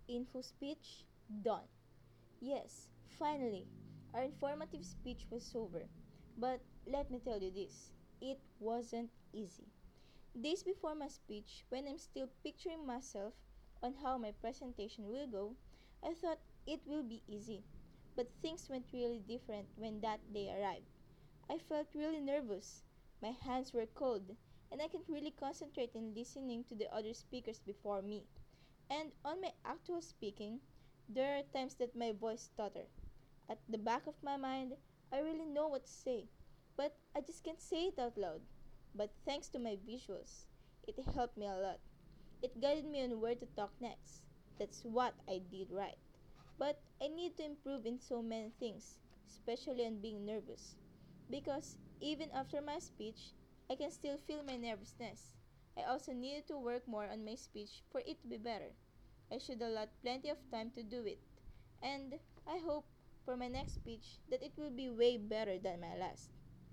Info speech done. Yes, finally, our informative speech was over. But let me tell you this, it wasn't easy. Days before my speech, when I'm still picturing myself on how my presentation will go, I thought it will be easy. But things went really different when that day arrived. I felt really nervous. My hands were cold, and I can't really concentrate in listening to the other speakers before me. And on my actual speaking, there are times that my voice stutter. At the back of my mind, I really know what to say, but I just can't say it out loud. But thanks to my visuals, it helped me a lot. It guided me on where to talk next. That's what I did right. But I need to improve in so many things, especially on being nervous. Because even after my speech, I can still feel my nervousness. I also needed to work more on my speech for it to be better. I should allot plenty of time to do it. And I hope for my next speech that it will be way better than my last.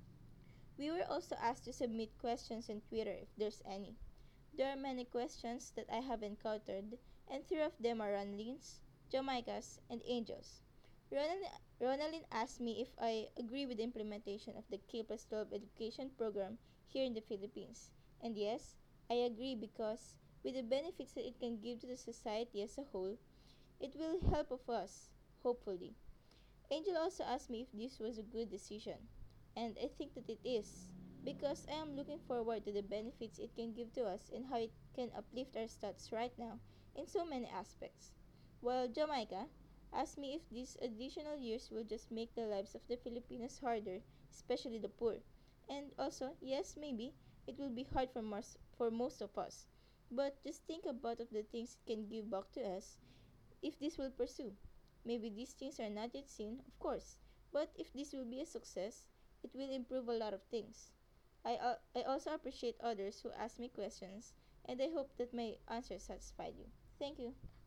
We were also asked to submit questions on Twitter if there's any. There are many questions that I have encountered, and three of them are Ronalyn's, Jamaica's, and Angel's. Ronaldin asked me if I agree with the implementation of the K plus 12 education program here in the Philippines. And yes, I agree because with the benefits that it can give to the society as a whole, it will help of us, hopefully. Angel also asked me if this was a good decision, and I think that it is, because I am looking forward to the benefits it can give to us and how it can uplift our stats right now in so many aspects. While Jamaica asked me if these additional years will just make the lives of the Filipinos harder, especially the poor. And also, yes, maybe it will be hard for most of us. But just think about of the things it can give back to us if this will pursue. Maybe these things are not yet seen, of course, but if this will be a success, it will improve a lot of things. I also appreciate others who ask me questions, and I hope that my answers satisfied you. Thank you.